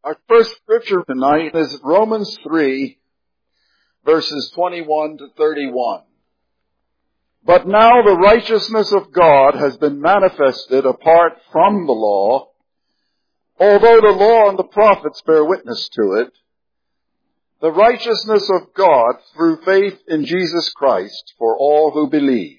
Our first scripture tonight is Romans 3, verses 21 to 31. But now the righteousness of God has been manifested apart from the law, although the law and the prophets bear witness to it, the righteousness of God through faith in Jesus Christ for all who believe.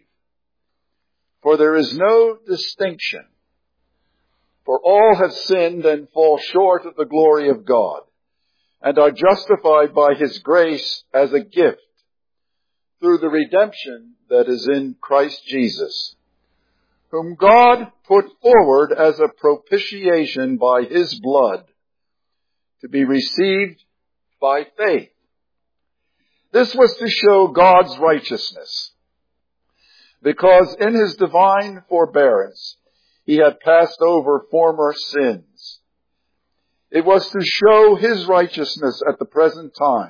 For there is no distinction. For all have sinned and fall short of the glory of God, and are justified by His grace as a gift through the redemption that is in Christ Jesus, whom God put forward as a propitiation by His blood to be received by faith. This was to show God's righteousness, because in His divine forbearance He had passed over former sins. It was to show His righteousness at the present time,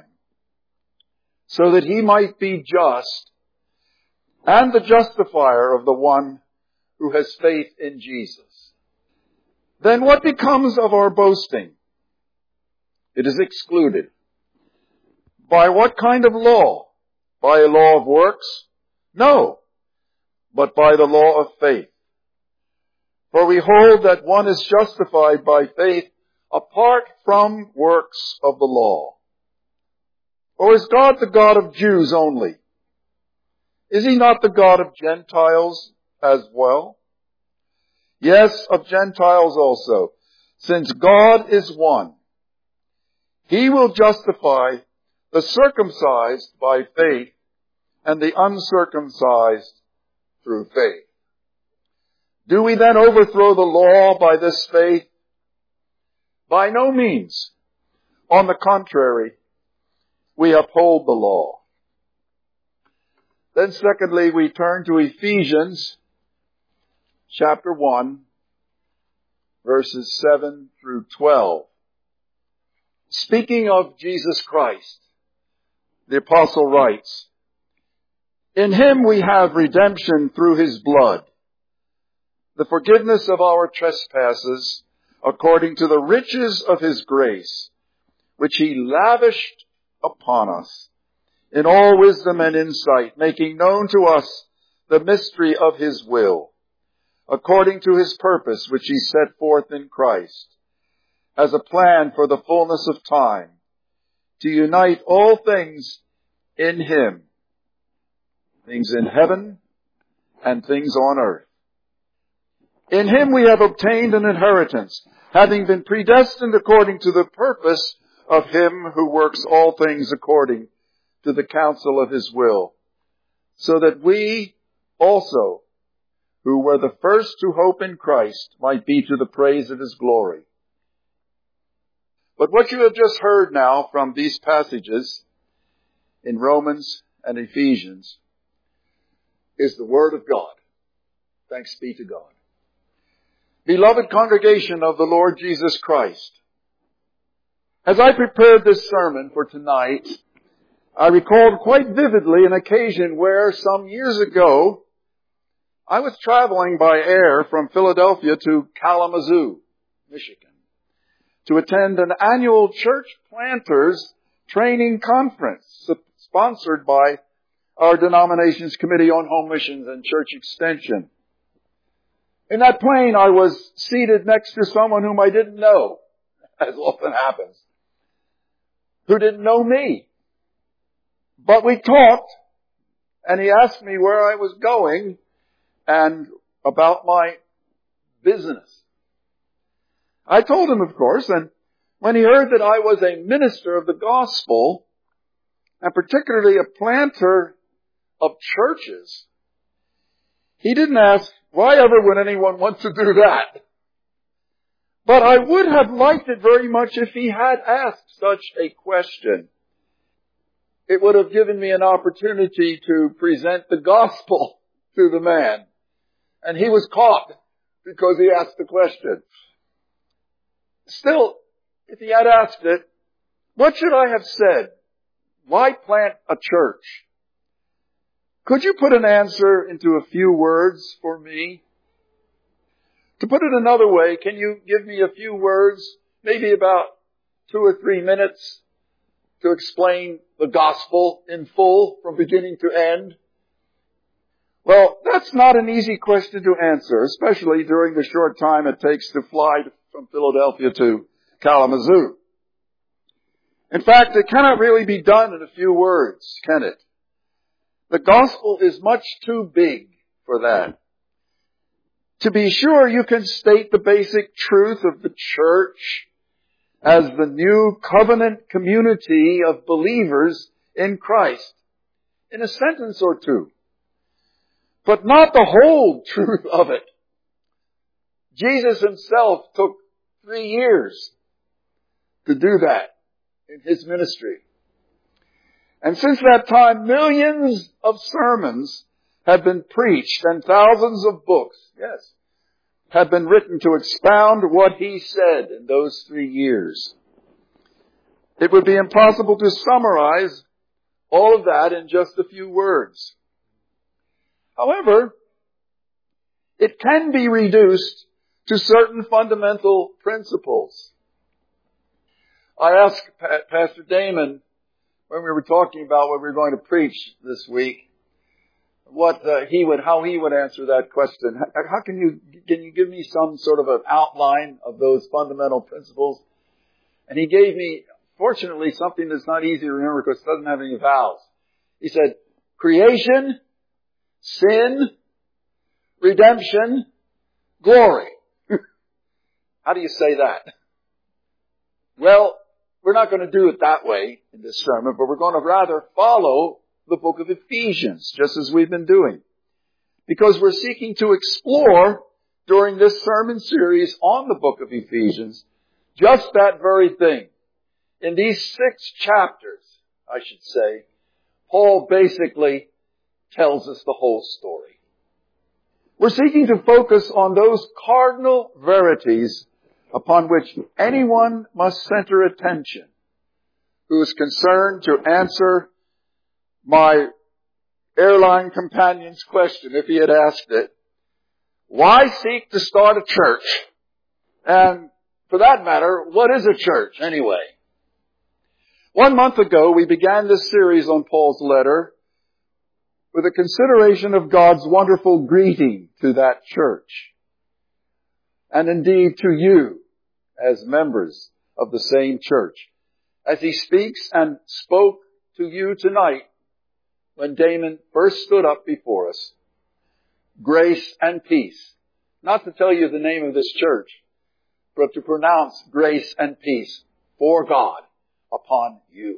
so that He might be just and the justifier of the one who has faith in Jesus. Then what becomes of our boasting? It is excluded. By what kind of law? By a law of works? No, but by the law of faith. For we hold that one is justified by faith apart from works of the law. Or is God the God of Jews only? Is He not the God of Gentiles as well? Yes, of Gentiles also, since God is one. He will justify the circumcised by faith and the uncircumcised through faith. Do we then overthrow the law by this faith? By no means. On the contrary, we uphold the law. Then secondly, we turn to Ephesians chapter 1, verses 7 through 12. Speaking of Jesus Christ, the apostle writes, "In Him we have redemption through His blood, the forgiveness of our trespasses, according to the riches of His grace, which He lavished upon us, in all wisdom and insight, making known to us the mystery of His will, according to His purpose, which He set forth in Christ, as a plan for the fullness of time, to unite all things in Him, things in heaven and things on earth. In Him we have obtained an inheritance, having been predestined according to the purpose of Him who works all things according to the counsel of His will, so that we also, who were the first to hope in Christ, might be to the praise of His glory." But what you have just heard now from these passages in Romans and Ephesians is the Word of God. Thanks be to God. Beloved congregation of the Lord Jesus Christ, as I prepared this sermon for tonight, I recalled quite vividly an occasion where some years ago I was traveling by air from Philadelphia to Kalamazoo, Michigan, to attend an annual church planters training conference sponsored by our denomination's Committee on Home Missions and Church Extension. In that plane, I was seated next to someone whom I didn't know, as often happens, who didn't know me. But we talked, and he asked me where I was going and about my business. I told him, of course, and when he heard that I was a minister of the gospel, and particularly a planter of churches, he didn't ask, why ever would anyone want to do that? But I would have liked it very much if he had asked such a question. It would have given me an opportunity to present the gospel to the man. And he was caught because he asked the question. Still, if he had asked it, what should I have said? Why plant a church? Could you put an answer into a few words for me? To put it another way, can you give me a few words, maybe about 2 or 3 minutes to explain the gospel in full from beginning to end? Well, that's not an easy question to answer, especially during the short time it takes to fly from Philadelphia to Kalamazoo. In fact, it cannot really be done in a few words, can it? The gospel is much too big for that. To be sure, you can state the basic truth of the church as the new covenant community of believers in Christ in a sentence or two, but not the whole truth of it. Jesus himself took 3 years to do that in his ministry. And since that time, millions of sermons have been preached and thousands of books, yes, have been written to expound what he said in those 3 years. It would be impossible to summarize all of that in just a few words. However, it can be reduced to certain fundamental principles. I asked Pastor Damon when we were talking about what we were going to preach this week, how he would answer that question. How can you give me some sort of an outline of those fundamental principles? And he gave me, fortunately, something that's not easy to remember because it doesn't have any vowels. He said, creation, sin, redemption, glory. How do you say that? Well, we're not going to do it that way in this sermon, but we're going to rather follow the book of Ephesians, just as we've been doing. Because we're seeking to explore during this sermon series on the book of Ephesians just that very thing. In these 6 chapters, I should say, Paul basically tells us the whole story. We're seeking to focus on those cardinal verities upon which anyone must center attention who is concerned to answer my airline companion's question, if he had asked it, why seek to start a church? And for that matter, what is a church anyway? 1 month ago, we began this series on Paul's letter with a consideration of God's wonderful greeting to that church, and indeed to you as members of the same church, as he speaks and spoke to you tonight when Damon first stood up before us. Grace and peace. Not to tell you the name of this church, but to pronounce grace and peace for God upon you.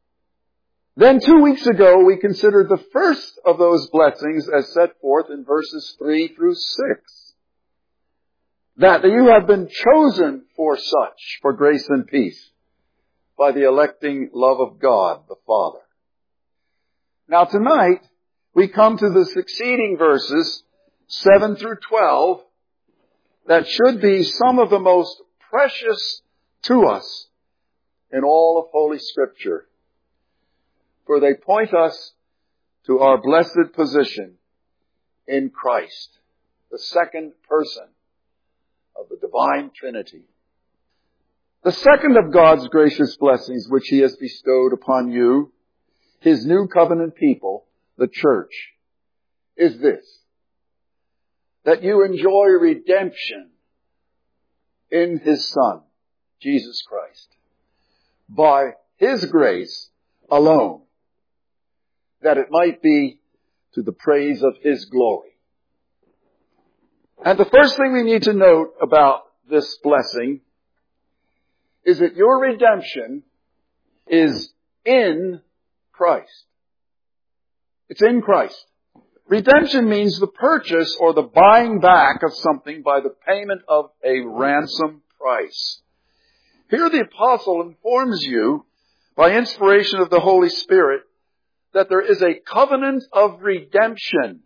Then 2 weeks ago, we considered the first of those blessings as set forth in verses 3 through 6. That you have been chosen for such, for grace and peace, by the electing love of God the Father. Now tonight, we come to the succeeding verses, 7 through 12, that should be some of the most precious to us in all of Holy Scripture. For they point us to our blessed position in Christ, the second person of the divine Trinity. The second of God's gracious blessings which he has bestowed upon you, his new covenant people, the church, is this: that you enjoy redemption in his Son, Jesus Christ, by his grace alone, that it might be to the praise of his glory. And the first thing we need to note about this blessing is that your redemption is in Christ. It's in Christ. Redemption means the purchase or the buying back of something by the payment of a ransom price. Here the apostle informs you, by inspiration of the Holy Spirit, that there is a covenant of redemption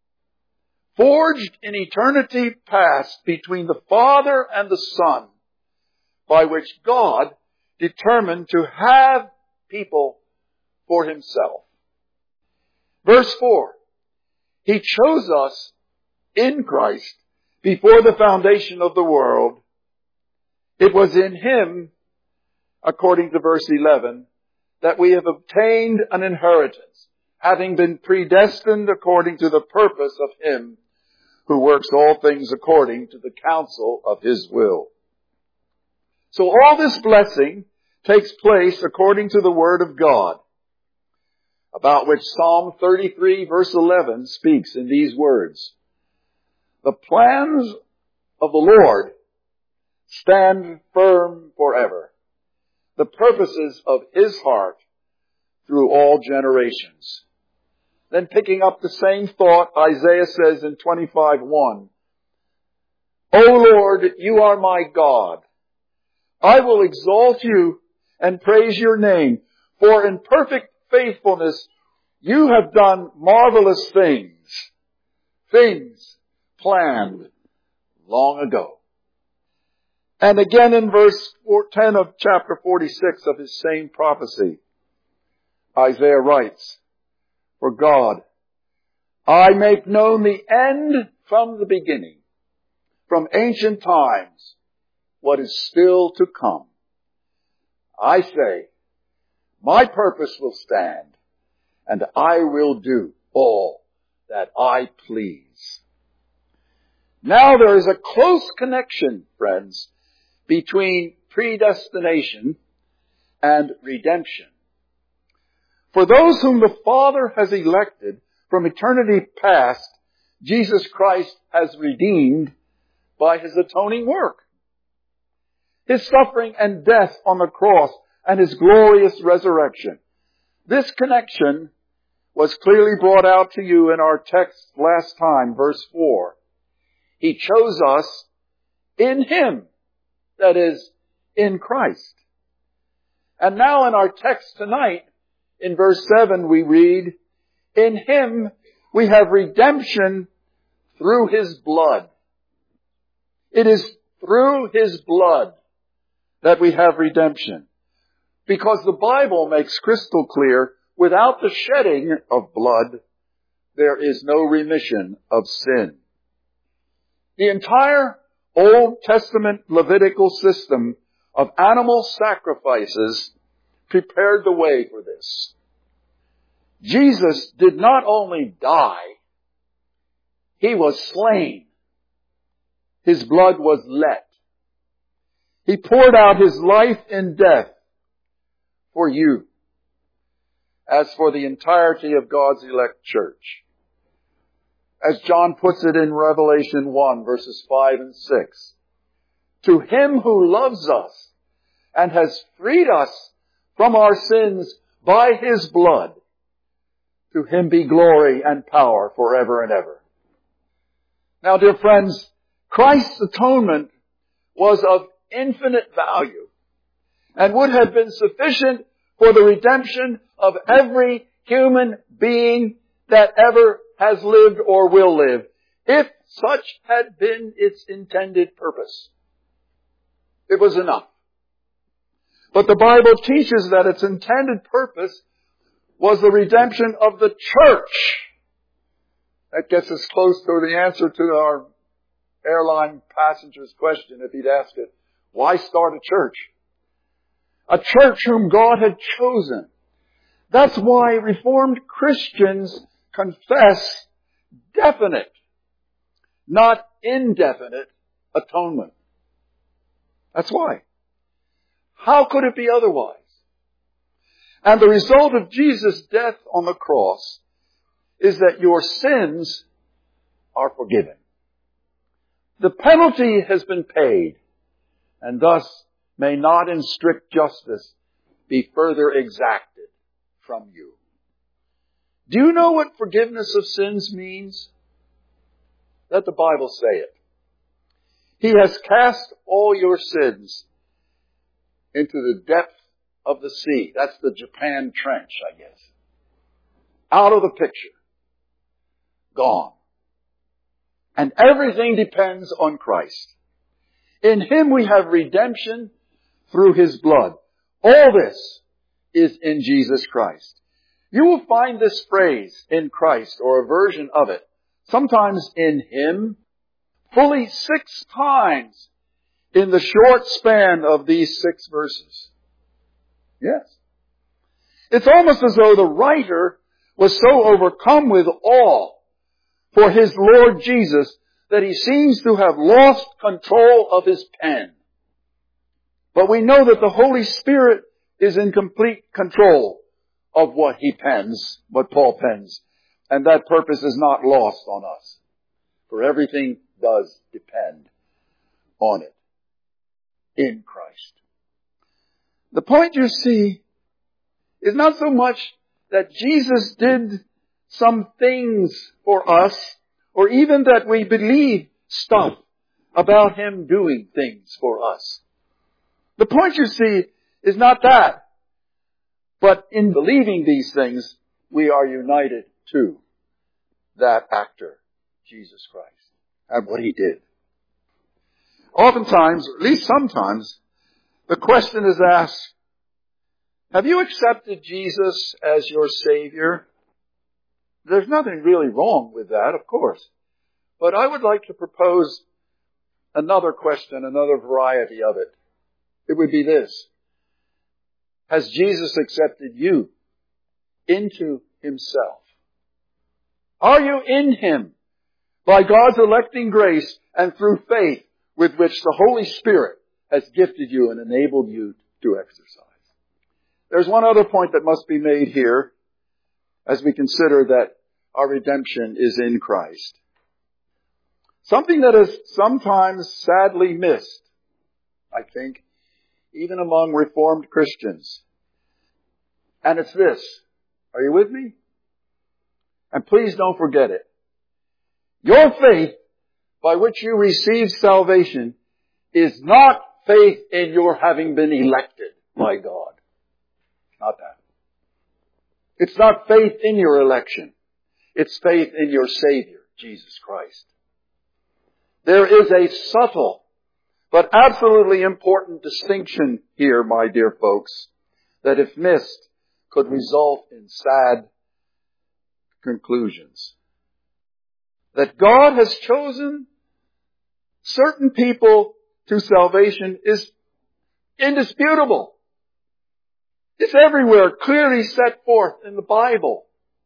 forged in eternity past between the Father and the Son, by which God determined to have people for himself. Verse 4, he chose us in Christ before the foundation of the world. It was in him according to verse 11, that we have obtained an inheritance, having been predestined according to the purpose of Him who works all things according to the counsel of His will. So all this blessing takes place according to the Word of God, about which Psalm 33 verse 11 speaks in these words: "The plans of the Lord stand firm forever, the purposes of His heart through all generations." Then picking up the same thought, Isaiah says in 25:1, "O Lord, you are my God. I will exalt you and praise your name, for in perfect faithfulness you have done marvelous things, things planned long ago." And again in verse 10 of chapter 46 of his same prophecy, Isaiah writes, "For God, I make known the end from the beginning, from ancient times, what is still to come. I say, my purpose will stand, and I will do all that I please." Now there is a close connection, friends, between predestination and redemption. For those whom the Father has elected from eternity past, Jesus Christ has redeemed by His atoning work. His suffering and death on the cross and His glorious resurrection. This connection was clearly brought out to you in our text last time, verse 4. He chose us in Him, that is, in Christ. And now in our text tonight, in verse 7 we read, "In Him we have redemption through His blood." It is through His blood that we have redemption. Because the Bible makes crystal clear, without the shedding of blood, there is no remission of sin. The entire Old Testament Levitical system of animal sacrifices prepared the way for this. Jesus did not only die, He was slain. His blood was let. He poured out His life in death for you, as for the entirety of God's elect church. As John puts it in Revelation 1, verses 5 and 6, "To Him who loves us and has freed us from our sins by His blood, to Him be glory and power forever and ever." Now, dear friends, Christ's atonement was of infinite value and would have been sufficient for the redemption of every human being that ever has lived or will live, if such had been its intended purpose. It was enough. But the Bible teaches that its intended purpose was the redemption of the church. That gets us close to the answer to our airline passenger's question if he'd asked it, why start a church? A church whom God had chosen. That's why Reformed Christians confess definite, not indefinite, atonement. That's why. How could it be otherwise? And the result of Jesus' death on the cross is that your sins are forgiven. The penalty has been paid, and thus may not in strict justice be further exacted from you. Do you know what forgiveness of sins means? Let the Bible say it. He has cast all your sins into the depth of the sea. That's the Japan Trench, I guess. Out of the picture. Gone. And everything depends on Christ. In Him we have redemption through His blood. All this is in Jesus Christ. You will find this phrase, in Christ, or a version of it, sometimes in Him, fully 6 times in the short span of these 6 verses. Yes. It's almost as though the writer was so overcome with awe for his Lord Jesus that he seems to have lost control of his pen. But we know that the Holy Spirit is in complete control of what he pens, what Paul pens. And that purpose is not lost on us. For everything does depend on it in Christ. The point, you see, is not so much that Jesus did some things for us, or even that we believe stuff about him doing things for us. The point, you see, is not that. But in believing these things, we are united to that actor, Jesus Christ, and what he did. Oftentimes, or at least sometimes, the question is asked, have you accepted Jesus as your Savior? There's nothing really wrong with that, of course. But I would like to propose another question, another variety of it. It would be this. Has Jesus accepted you into himself? Are you in him by God's electing grace and through faith with which the Holy Spirit has gifted you and enabled you to exercise? There's one other point that must be made here as we consider that our redemption is in Christ. Something that is sometimes sadly missed, I think, even among Reformed Christians. And it's this. Are you with me? And please don't forget it. Your faith by which you receive salvation is not faith in your having been elected by God. Not that. It's not faith in your election. It's faith in your Savior, Jesus Christ. There is a subtle but absolutely important distinction here, my dear folks, that if missed could result in sad conclusions. That God has chosen certain people to salvation is indisputable. It's everywhere clearly set forth in the Bible.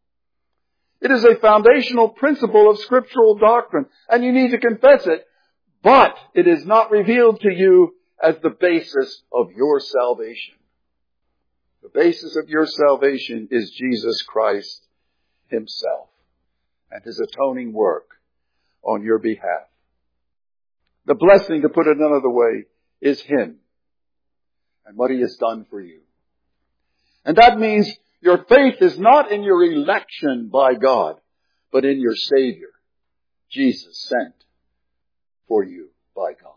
It is a foundational principle of scriptural doctrine, and you need to confess it, but it is not revealed to you as the basis of your salvation. The basis of your salvation is Jesus Christ himself and his atoning work on your behalf. The blessing, to put it another way, is him and what he has done for you. And that means your faith is not in your election by God, but in your Savior, Jesus, sent for you by God.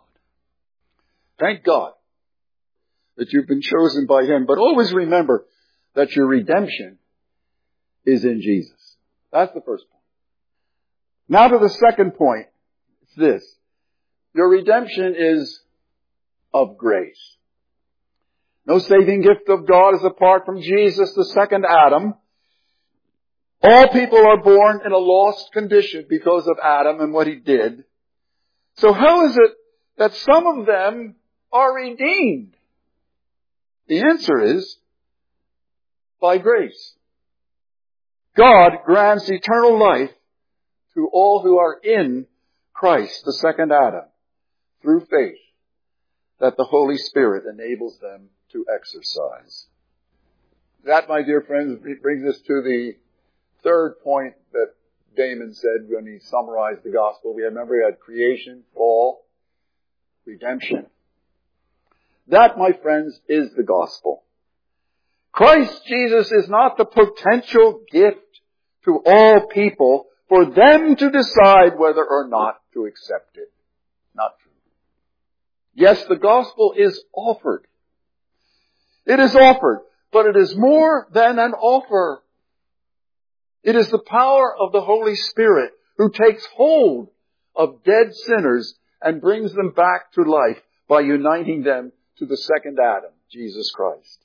Thank God that you've been chosen by him, but always remember that your redemption is in Jesus. That's the first point. Now to the second point. It's this. Your redemption is of grace. No saving gift of God is apart from Jesus, the second Adam. All people are born in a lost condition because of Adam and what he did. So how is it that some of them are redeemed? The answer is by grace. God grants eternal life to all who are in Christ, the second Adam, through faith that the Holy Spirit enables them to exercise. That, my dear friends, brings us to the third point that Damon said when he summarized the gospel. We had creation, fall, redemption. That, my friends, is the gospel. Christ Jesus is not the potential gift to all people for them to decide whether or not to accept it. Not true. Yes, the gospel is offered. It is offered, but it is more than an offer. It is the power of the Holy Spirit who takes hold of dead sinners and brings them back to life by uniting them to the second Adam, Jesus Christ.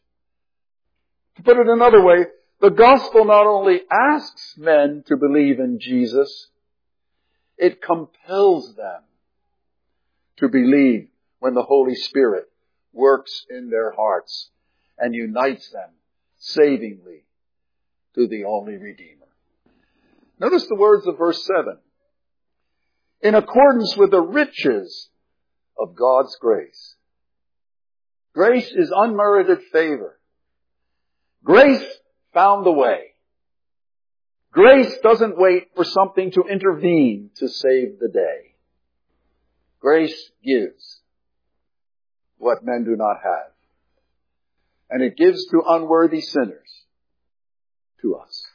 To put it another way, the gospel not only asks men to believe in Jesus, it compels them to believe when the Holy Spirit works in their hearts and unites them savingly to the only Redeemer. Notice the words of verse 7. In accordance with the riches of God's grace. Grace is unmerited favor. Grace found the way. Grace doesn't wait for something to intervene to save the day. Grace gives what men do not have. And it gives to unworthy sinners, to us.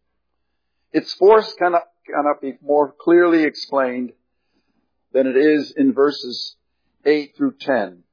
Its force cannot be more clearly explained than it is in verses 8 through 10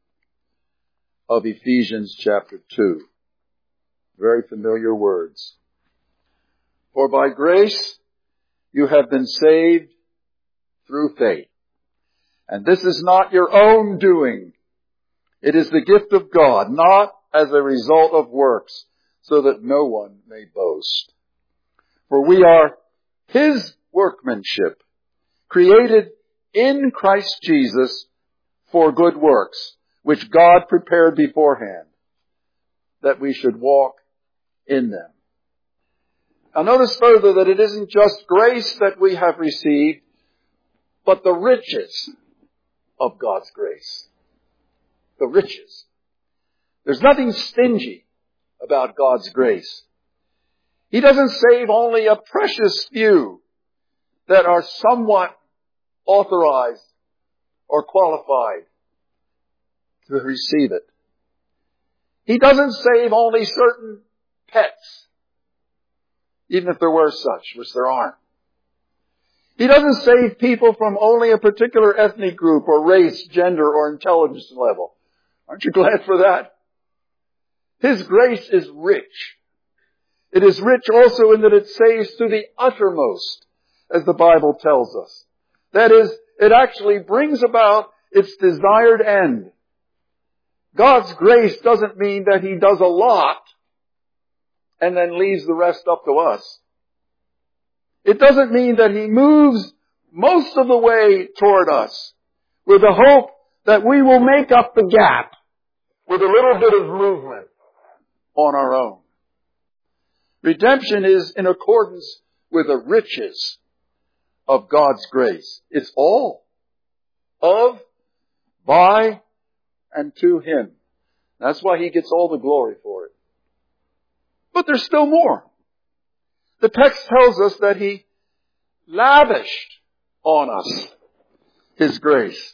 of Ephesians chapter 2. Very familiar words. For by grace you have been saved through faith. And this is not your own doing. It is the gift of God, not as a result of works, so that no one may boast. For we are His workmanship, created in Christ Jesus for good works, which God prepared beforehand, that we should walk in them. Now notice further that it isn't just grace that we have received, but the riches of God's grace. The riches. There's nothing stingy about God's grace. He doesn't save only a precious few that are somewhat authorized or qualified to receive it. He doesn't save only certain pets, even if there were such, which there aren't. He doesn't save people from only a particular ethnic group or race, gender, or intelligence level. Aren't you glad for that? His grace is rich. It is rich also in that it saves to the uttermost, as the Bible tells us. That is, it actually brings about its desired end. God's grace doesn't mean that He does a lot and then leaves the rest up to us. It doesn't mean that He moves most of the way toward us with the hope that we will make up the gap with a little bit of movement on our own. Redemption is in accordance with the riches of God's grace. It's all of, by, and to Him. That's why He gets all the glory for it. But there's still more. The text tells us that He lavished on us His grace.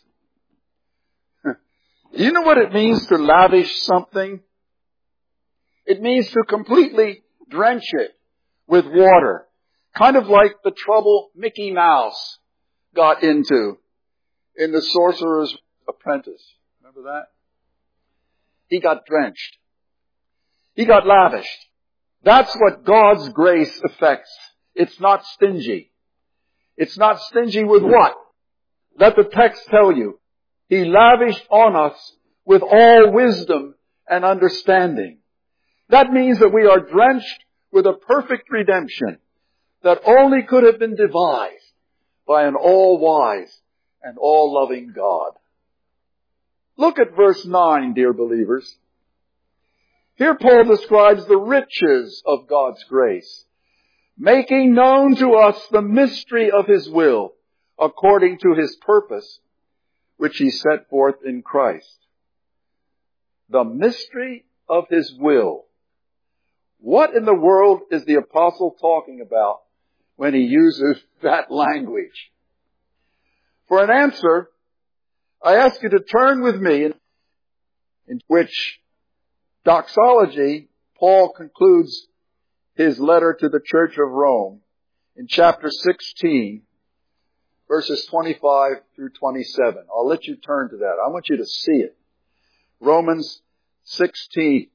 Do you know what it means to lavish something? It means to completely drench it with water. Kind of like the trouble Mickey Mouse got into in The Sorcerer's Apprentice. Remember that? He got drenched. He got lavished. That's what God's grace affects. It's not stingy. It's not stingy with what? Let the text tell you. He lavished on us with all wisdom and understanding. That means that we are drenched with a perfect redemption that only could have been devised by an all-wise and all-loving God. Look at verse 9, dear believers. Here Paul describes the riches of God's grace, making known to us the mystery of His will, according to His purpose, which He set forth in Christ. The mystery of His will. What in the world is the apostle talking about when he uses that language? For an answer, I ask you to turn with me in which doxology Paul concludes his letter to the Church of Rome in chapter 16, verses 25 through 27. I'll let you turn to that. I want you to see it. Romans 16,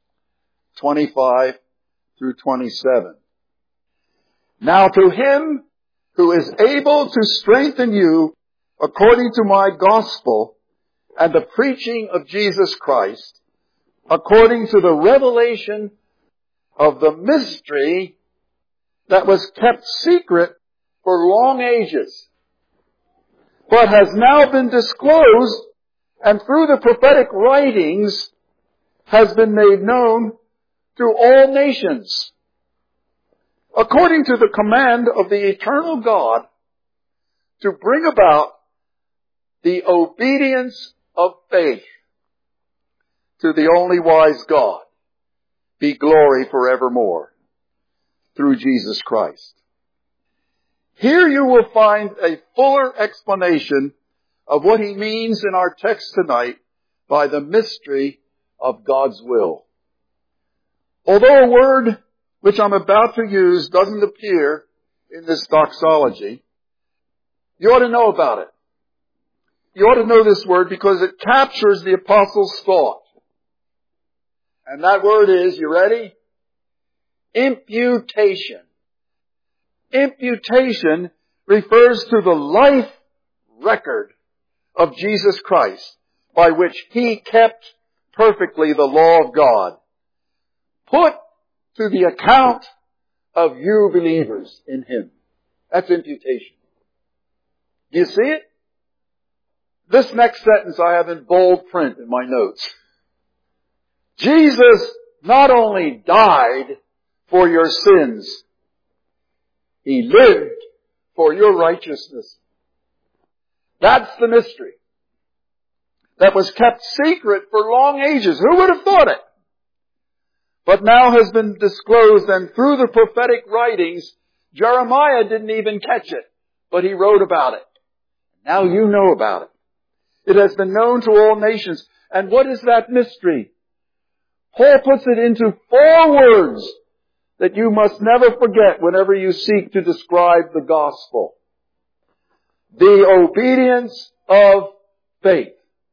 25 through 27. Now to Him who is able to strengthen you according to my gospel and the preaching of Jesus Christ, according to the revelation of the mystery that was kept secret for long ages, but has now been disclosed, and through the prophetic writings has been made known to all nations, according to the command of the eternal God, to bring about the obedience of faith to the only wise God, be glory forevermore, through Jesus Christ. Here you will find a fuller explanation of what he means in our text tonight by the mystery of God's will. Although a word which I'm about to use doesn't appear in this doxology, you ought to know about it. You ought to know this word because it captures the apostle's thought. And that word is, you ready? Imputation. Imputation refers to the life record of Jesus Christ, by which he kept perfectly the law of God, put to the account of you believers in him. That's imputation. Do you see it? This next sentence I have in bold print in my notes. Jesus not only died for your sins, he lived for your righteousness. That's the mystery that was kept secret for long ages. Who would have thought it? But now has been disclosed, and through the prophetic writings, Jeremiah didn't even catch it, but he wrote about it. Now you know about it. It has been known to all nations. And what is that mystery? Paul puts it into 4 words that you must never forget whenever you seek to describe the gospel. The obedience of faith.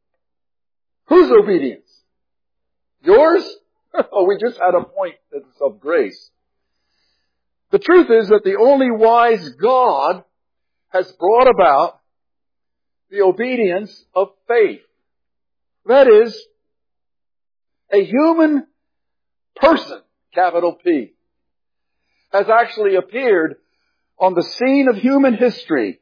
Whose obedience? Yours? Oh, we just had a point that's of grace. The truth is that the only wise God has brought about the obedience of faith. That is, a human person, capital P, has actually appeared on the scene of human history.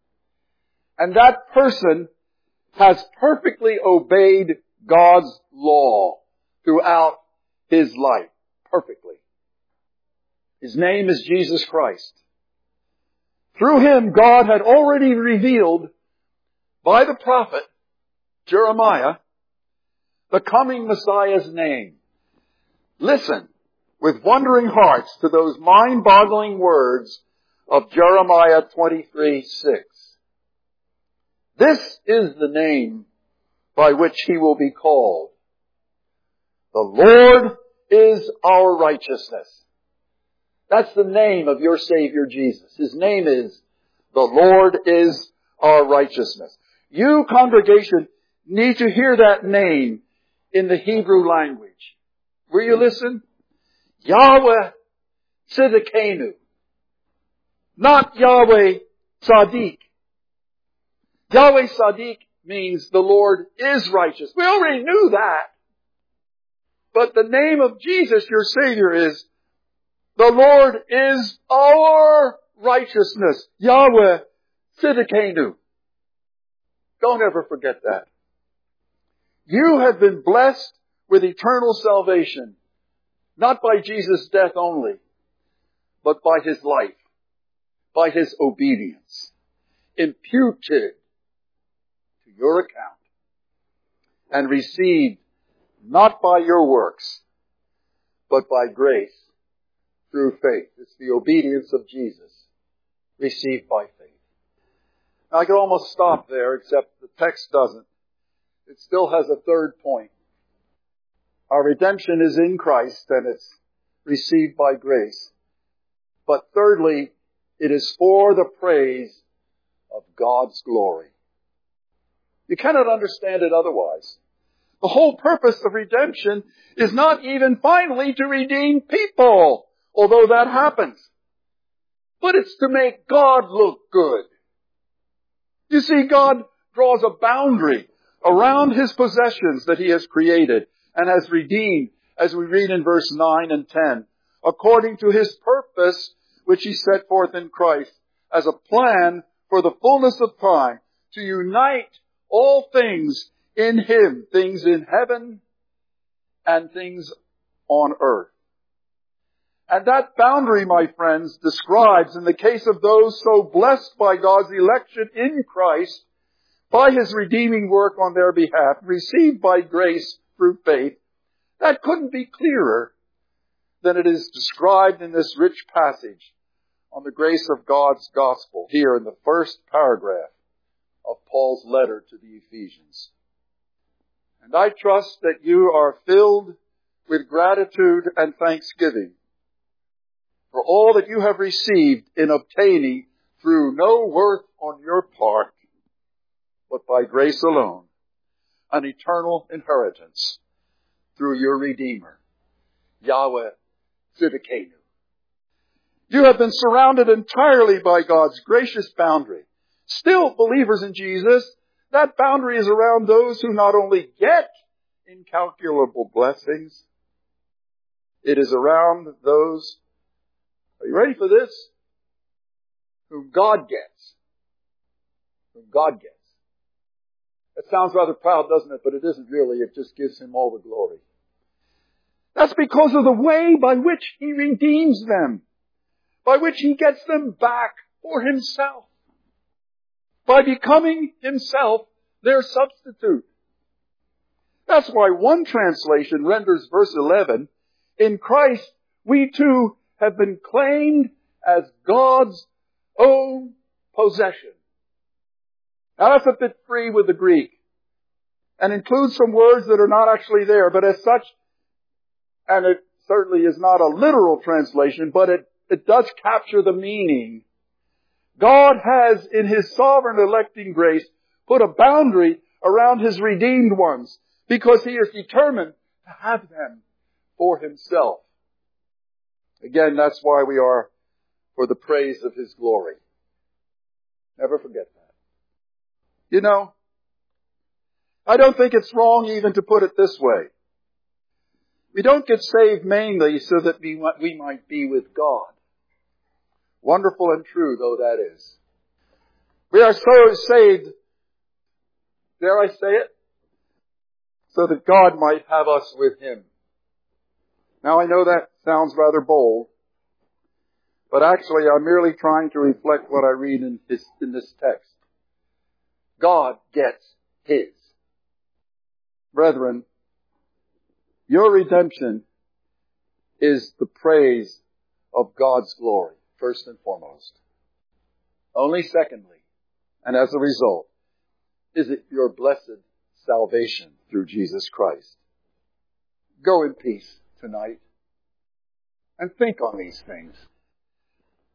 And that person has perfectly obeyed God's law throughout his life. Perfectly. His name is Jesus Christ. Through him, God had already revealed by the prophet Jeremiah the coming Messiah's name. Listen with wondering hearts to those mind-boggling words of Jeremiah 23:6. This is the name by which he will be called. The Lord is our righteousness. That's the name of your Savior Jesus. His name is, the Lord is our righteousness. You, congregation, need to hear that name in the Hebrew language. Will you listen? Yahweh Tzidkenu. Not Yahweh Tzaddik. Yahweh Tzaddik means the Lord is righteous. We already knew that. But the name of Jesus, your Savior, is the Lord is our righteousness. Yahweh Tzidkenu. Don't ever forget that. You have been blessed with eternal salvation, not by Jesus' death only, but by his life, by his obedience, imputed to your account, and received not by your works, but by grace through faith. It's the obedience of Jesus, received by faith. Now, I could almost stop there, except the text doesn't. It still has a third point. Our redemption is in Christ, and it's received by grace. But thirdly, it is for the praise of God's glory. You cannot understand it otherwise. The whole purpose of redemption is not even finally to redeem people, although that happens. But it's to make God look good. You see, God draws a boundary around his possessions that he has created and has redeemed, as we read in verse 9 and 10, according to his purpose which he set forth in Christ as a plan for the fullness of time to unite all things in him, things in heaven and things on earth. And that boundary, my friends, describes, in the case of those so blessed by God's election in Christ, by His redeeming work on their behalf, received by grace through faith, that couldn't be clearer than it is described in this rich passage on the grace of God's gospel, here in the first paragraph of Paul's letter to the Ephesians. And I trust that you are filled with gratitude and thanksgiving for all that you have received in obtaining, through no work on your part, but by grace alone, an eternal inheritance through your Redeemer, Yahweh Tzidkenu. You have been surrounded entirely by God's gracious boundary. Still, believers in Jesus, that boundary is around those who not only get incalculable blessings, it is around those, are you ready for this? Whom God gets. Whom God gets. That sounds rather proud, doesn't it? But it isn't really. It just gives Him all the glory. That's because of the way by which He redeems them, by which He gets them back for Himself, by becoming Himself their substitute. That's why one translation renders verse 11, in Christ we too have been claimed as God's own possession. Now that's a bit free with the Greek and includes some words that are not actually there, but as such, and it certainly is not a literal translation, but it does capture the meaning. God has, in His sovereign electing grace, put a boundary around His redeemed ones because He is determined to have them for Himself. Again, that's why we are for the praise of His glory. Never forget that. You know, I don't think it's wrong even to put it this way. We don't get saved mainly so that we might be with God. Wonderful and true though that is. We are so saved, dare I say it, so that God might have us with Him. Now I know that sounds rather bold, but actually I'm merely trying to reflect what I read in this text. God gets His. Brethren, your redemption is the praise of God's glory, first and foremost. Only secondly, and as a result, is it your blessed salvation through Jesus Christ. Go in peace tonight and think on these things.